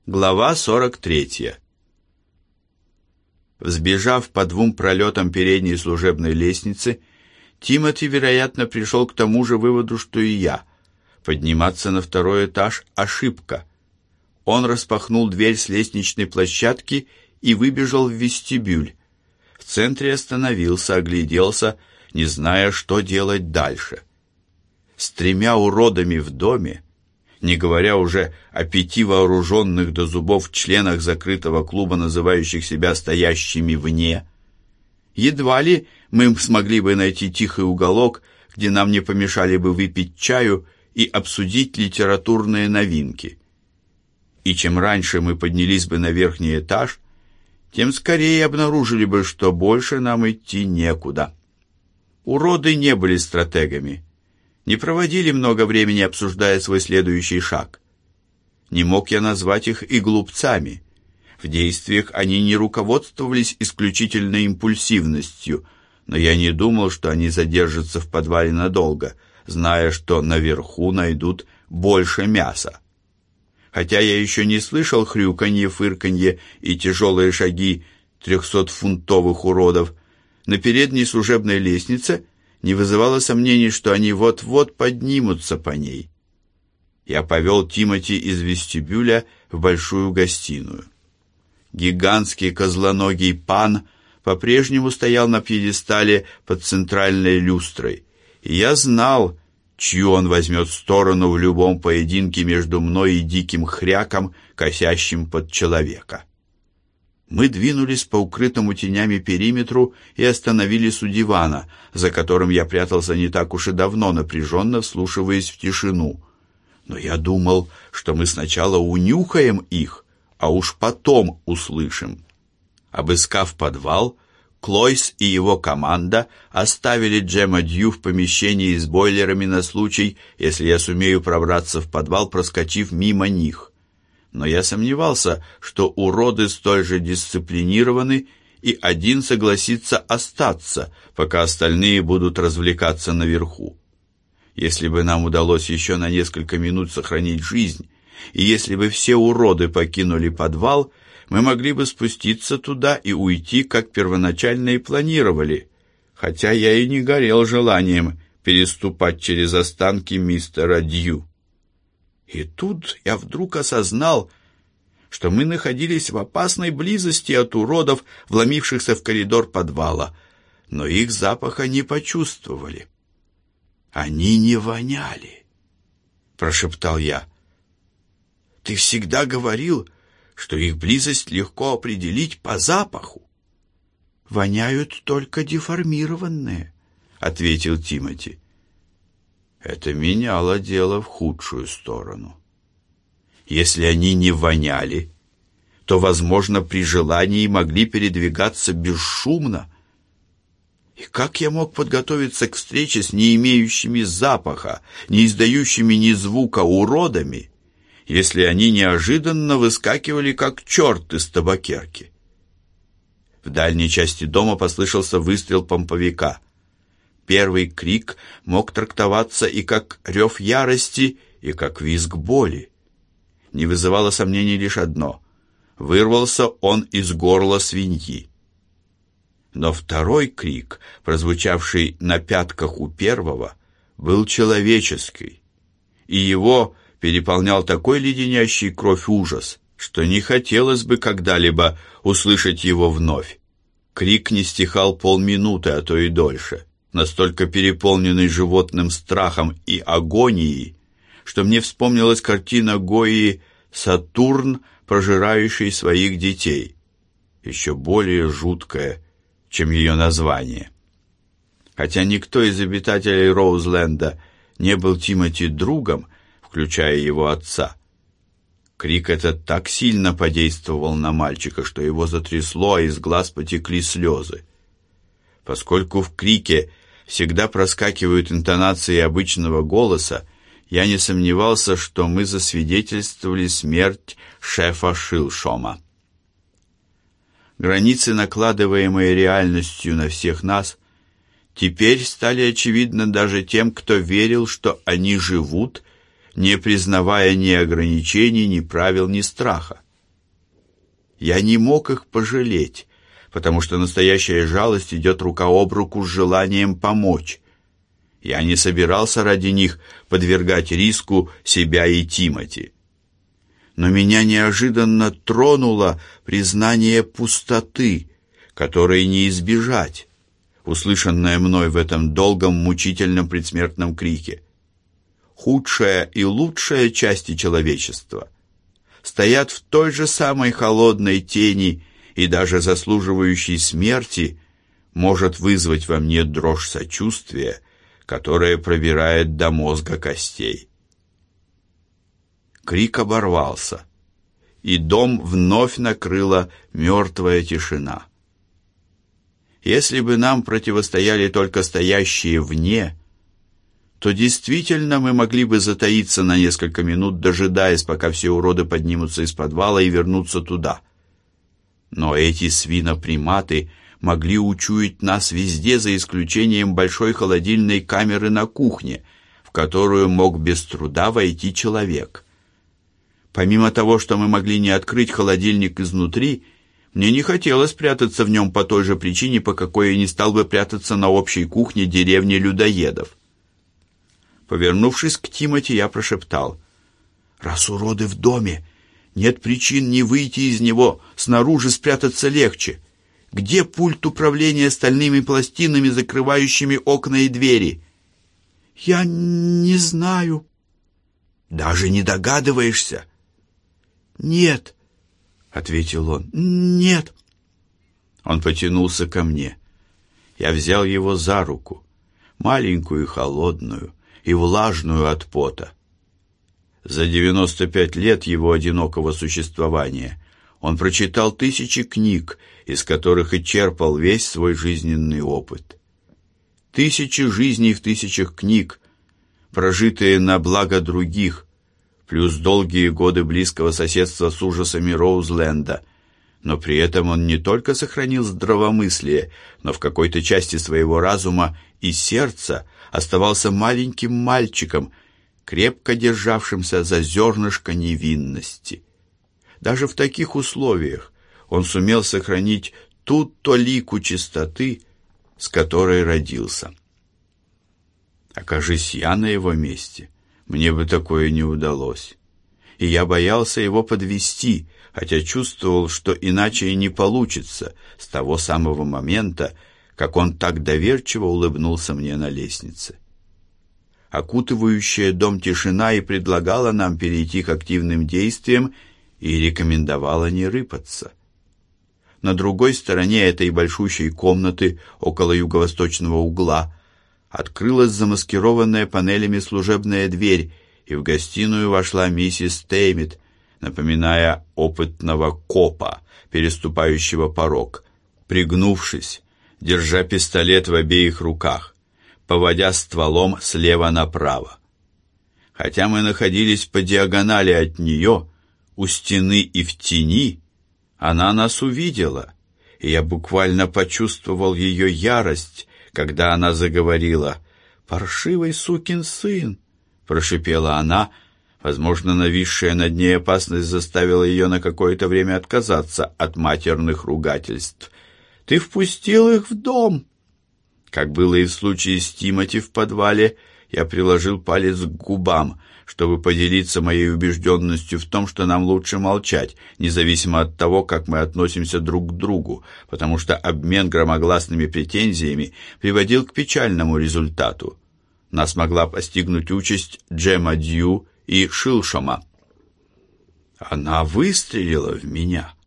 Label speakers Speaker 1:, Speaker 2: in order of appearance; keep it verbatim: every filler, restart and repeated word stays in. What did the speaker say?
Speaker 1: Глава сорок третья. Взбежав по двум пролетам передней служебной лестницы, Тимоти, вероятно, пришел к тому же выводу, что и я. Подниматься на второй этаж – ошибка. Он распахнул дверь с лестничной площадки и выбежал в вестибюль. В центре остановился, огляделся, не зная, что делать дальше. С тремя уродами в доме, не говоря уже о пяти вооруженных до зубов членах закрытого клуба, называющих себя стоящими вне, едва ли мы смогли бы найти тихий уголок, где нам не помешали бы выпить чаю и обсудить литературные новинки. И чем раньше мы поднялись бы на верхний этаж, тем скорее обнаружили бы, что больше нам идти некуда. Уроды не были стратегами, не проводили много времени, обсуждая свой следующий шаг. Не мог я назвать их и глупцами. В действиях они не руководствовались исключительно импульсивностью, но я не думал, что они задержатся в подвале надолго, зная, что наверху найдут больше мяса. Хотя я еще не слышал хрюканье, фырканье и тяжелые шаги трехсотфунтовых уродов, на передней служебной лестнице не вызывало сомнений, что они вот-вот поднимутся по ней. Я повел Тимоти из вестибюля в большую гостиную. Гигантский козлоногий пан по-прежнему стоял на пьедестале под центральной люстрой, и я знал, чью он возьмет сторону в любом поединке между мной и диким хряком, косящим под человека. Мы двинулись по укрытому тенями периметру и остановились у дивана, за которым я прятался не так уж и давно, напряженно вслушиваясь в тишину. Но я думал, что мы сначала унюхаем их, а уж потом услышим. Обыскав подвал, Клойс и его команда оставили Джема Дью в помещении с бойлерами на случай, если я сумею пробраться в подвал, проскочив мимо них. Но я сомневался, что уроды столь же дисциплинированы, и один согласится остаться, пока остальные будут развлекаться наверху. Если бы нам удалось еще на несколько минут сохранить жизнь, и если бы все уроды покинули подвал, мы могли бы спуститься туда и уйти, как первоначально и планировали, хотя я и не горел желанием переступать через останки мистера Дью. И тут я вдруг осознал, что мы находились в опасной близости от уродов, вломившихся в коридор подвала, но их запаха не почувствовали. «Они не воняли», — прошептал я. «Ты всегда говорил, что их близость легко определить по запаху». «Воняют только деформированные», — ответил Тимоти. Это меняло дело в худшую сторону. Если они не воняли, то, возможно, при желании могли передвигаться бесшумно. И как я мог подготовиться к встрече с не имеющими запаха, не издающими ни звука уродами, если они неожиданно выскакивали, как черт из табакерки? В дальней части дома послышался выстрел помповика. Первый крик мог трактоваться и как рев ярости, и как визг боли. Не вызывало сомнений лишь одно — вырвался он из горла свиньи. Но второй крик, прозвучавший на пятках у первого, был человеческий, и его переполнял такой леденящий кровь ужас, что не хотелось бы когда-либо услышать его вновь. Крик не стихал полминуты, а то и дольше, настолько переполненный животным страхом и агонией, что мне вспомнилась картина Гойи «Сатурн, пожирающий своих детей», еще более жуткая, чем ее название. Хотя никто из обитателей Роузленда не был Тимоти другом, включая его отца, крик этот так сильно подействовал на мальчика, что его затрясло, а из глаз потекли слезы. Поскольку в крике всегда проскакивают интонации обычного голоса, я не сомневался, что мы засвидетельствовали смерть шефа Шилшома. Границы, накладываемые реальностью на всех нас, теперь стали очевидны даже тем, кто верил, что они живут, не признавая ни ограничений, ни правил, ни страха. Я не мог их пожалеть, потому что настоящая жалость идет рука об руку с желанием помочь. Я не собирался ради них подвергать риску себя и Тимоти. Но меня неожиданно тронуло признание пустоты, которой не избежать, услышанное мной в этом долгом, мучительном предсмертном крике. Худшая и лучшая части человечества стоят в той же самой холодной тени, и даже заслуживающей смерти может вызвать во мне дрожь сочувствия, которая пробирает до мозга костей. Крик оборвался, и дом вновь накрыла мертвая тишина. Если бы нам противостояли только стоящие вне, то действительно мы могли бы затаиться на несколько минут, дожидаясь, пока все уроды поднимутся из подвала и вернутся туда. Но эти свиноприматы могли учуять нас везде, за исключением большой холодильной камеры на кухне, в которую мог без труда войти человек. Помимо того, что мы могли не открыть холодильник изнутри, мне не хотелось прятаться в нем по той же причине, по какой я не стал бы прятаться на общей кухне деревни людоедов. Повернувшись к Тимоти, я прошептал: «Раз уроды в доме, нет причин не выйти из него, снаружи спрятаться легче. Где пульт управления стальными пластинами, закрывающими окна и двери?» «Я не знаю». «Даже не догадываешься?» «Нет», — ответил он, — «нет». Он потянулся ко мне. Я взял его за руку, маленькую и холодную, и влажную от пота. За девяносто пять лет его одинокого существования он прочитал тысячи книг, из которых и черпал весь свой жизненный опыт. Тысячи жизней в тысячах книг, прожитые на благо других, плюс долгие годы близкого соседства с ужасами Роузленда. Но при этом он не только сохранил здравомыслие, но в какой-то части своего разума и сердца оставался маленьким мальчиком, крепко державшимся за зернышко невинности. Даже в таких условиях он сумел сохранить ту толику чистоты, с которой родился. Окажись я на его месте, мне бы такое не удалось. И я боялся его подвести, хотя чувствовал, что иначе и не получится с того самого момента, как он так доверчиво улыбнулся мне на лестнице. Окутывающая дом тишина и предлагала нам перейти к активным действиям и рекомендовала не рыпаться. На другой стороне этой большущей комнаты, около юго-восточного угла, открылась замаскированная панелями служебная дверь, и в гостиную вошла миссис Теймит, напоминая опытного копа, переступающего порог, пригнувшись, держа пистолет в обеих руках, поводя стволом слева направо. Хотя мы находились по диагонали от нее, у стены и в тени, она нас увидела, и я буквально почувствовал ее ярость, когда она заговорила. «Паршивый сукин сын!» — прошипела она. Возможно, нависшая над ней опасность заставила ее на какое-то время отказаться от матерных ругательств. «Ты впустил их в дом!» Как было и в случае с Тимоти в подвале, я приложил палец к губам, чтобы поделиться моей убежденностью в том, что нам лучше молчать, независимо от того, как мы относимся друг к другу, потому что обмен громогласными претензиями приводил к печальному результату. Нас могла постигнуть участь Джема Дью и Шилшома. Она выстрелила в меня.